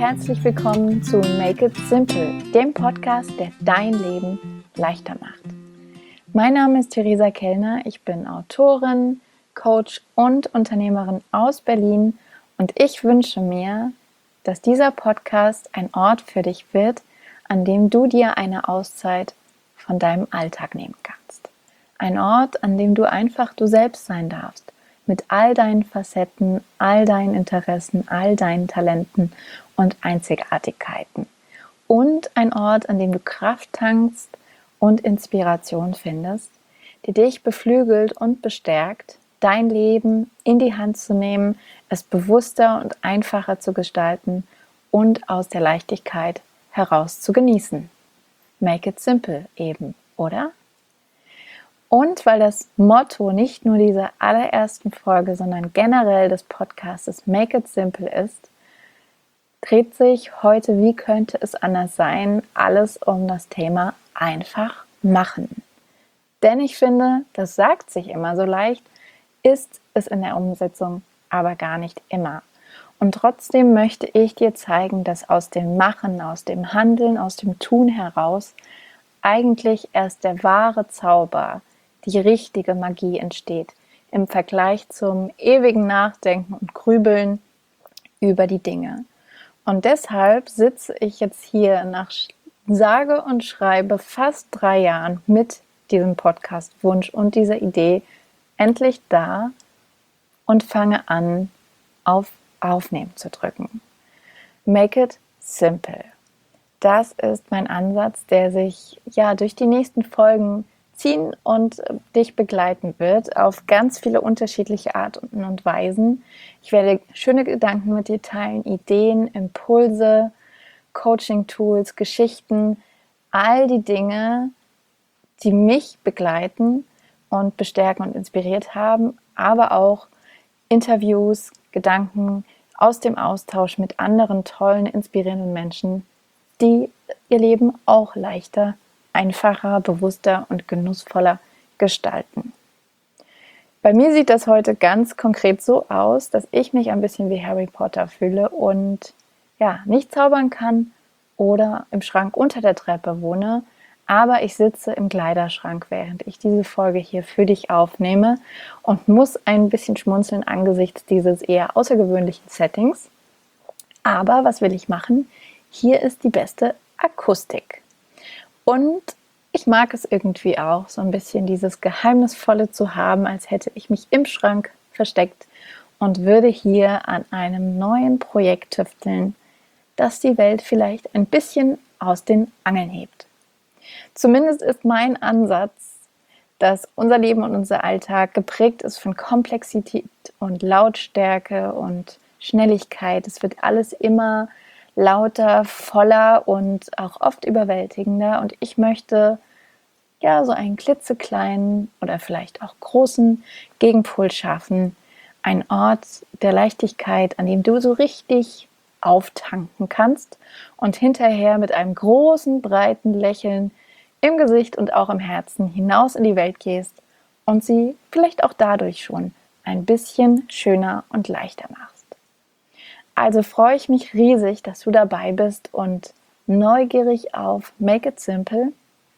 herzlich willkommen zu Make It Simple, dem Podcast, der dein Leben leichter macht. Mein Name ist Theresa Kellner, ich bin Autorin, Coach und Unternehmerin aus Berlin und ich wünsche mir, dass dieser Podcast ein Ort für dich wird, an dem du dir eine Auszeit von deinem Alltag nehmen kannst. Ein Ort, an dem du einfach du selbst sein darfst, mit all deinen Facetten, all deinen Interessen, all deinen Talenten und Einzigartigkeiten. Und ein Ort, an dem du Kraft tankst und Inspiration findest, die dich beflügelt und bestärkt, dein Leben in die Hand zu nehmen, es bewusster und einfacher zu gestalten und aus der Leichtigkeit heraus zu genießen. Make it simple eben, oder? Und weil das Motto nicht nur dieser allerersten Folge, sondern generell des Podcasts Make It Simple ist, dreht sich heute, wie könnte es anders sein, alles um das Thema einfach machen. Denn ich finde, das sagt sich immer so leicht, ist es in der Umsetzung aber gar nicht immer. Und trotzdem möchte ich dir zeigen, dass aus dem Machen, aus dem Handeln, aus dem Tun heraus eigentlich erst der wahre Zauber, die richtige Magie entsteht im Vergleich zum ewigen Nachdenken und Grübeln über die Dinge. Und deshalb sitze ich jetzt hier nach sage und schreibe fast 3 Jahren mit diesem Podcast-Wunsch und dieser Idee endlich da und fange an, auf Aufnehmen zu drücken. Make it simple. Das ist mein Ansatz, der sich durch die nächsten Folgen ziehen und dich begleiten wird auf ganz viele unterschiedliche Arten und Weisen. Ich werde schöne Gedanken mit dir teilen, Ideen, Impulse, Coaching-Tools, Geschichten, all die Dinge, die mich begleiten und bestärken und inspiriert haben, aber auch Interviews, Gedanken aus dem Austausch mit anderen tollen, inspirierenden Menschen, die ihr Leben auch leichter, einfacher, bewusster und genussvoller gestalten. Bei mir sieht das heute ganz konkret so aus, dass ich mich ein bisschen wie Harry Potter fühle und nicht zaubern kann oder im Schrank unter der Treppe wohne, aber ich sitze im Kleiderschrank, während ich diese Folge hier für dich aufnehme und muss ein bisschen schmunzeln angesichts dieses eher außergewöhnlichen Settings. Aber was will ich machen? Hier ist die beste Akustik. Und ich mag es irgendwie auch, so ein bisschen dieses Geheimnisvolle zu haben, als hätte ich mich im Schrank versteckt und würde hier an einem neuen Projekt tüfteln, das die Welt vielleicht ein bisschen aus den Angeln hebt. Zumindest ist mein Ansatz, dass unser Leben und unser Alltag geprägt ist von Komplexität und Lautstärke und Schnelligkeit. Es wird alles immer lauter, voller und auch oft überwältigender. Und ich möchte so einen klitzekleinen oder vielleicht auch großen Gegenpol schaffen. Ein Ort der Leichtigkeit, an dem du so richtig auftanken kannst und hinterher mit einem großen, breiten Lächeln im Gesicht und auch im Herzen hinaus in die Welt gehst und sie vielleicht auch dadurch schon ein bisschen schöner und leichter machst. Also freue ich mich riesig, dass du dabei bist und neugierig auf Make It Simple.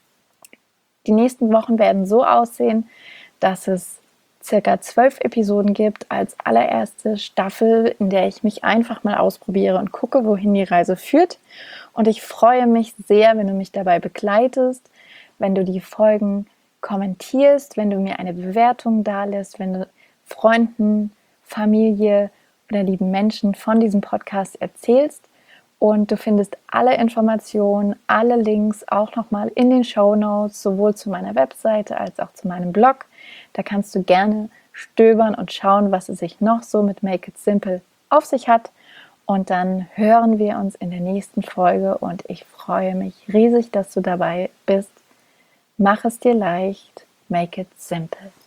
Die nächsten Wochen werden so aussehen, dass es circa 12 Episoden gibt als allererste Staffel, in der ich mich einfach mal ausprobiere und gucke, wohin die Reise führt. Und ich freue mich sehr, wenn du mich dabei begleitest, wenn du die Folgen kommentierst, wenn du mir eine Bewertung dalässt, wenn du Freunden, Familie oder lieben Menschen von diesem Podcast erzählst. Und du findest alle Informationen, alle Links auch nochmal in den Shownotes, sowohl zu meiner Webseite als auch zu meinem Blog. Da kannst du gerne stöbern und schauen, was es sich noch so mit Make It Simple auf sich hat. Und dann hören wir uns in der nächsten Folge und ich freue mich riesig, dass du dabei bist. Mach es dir leicht, make it simple.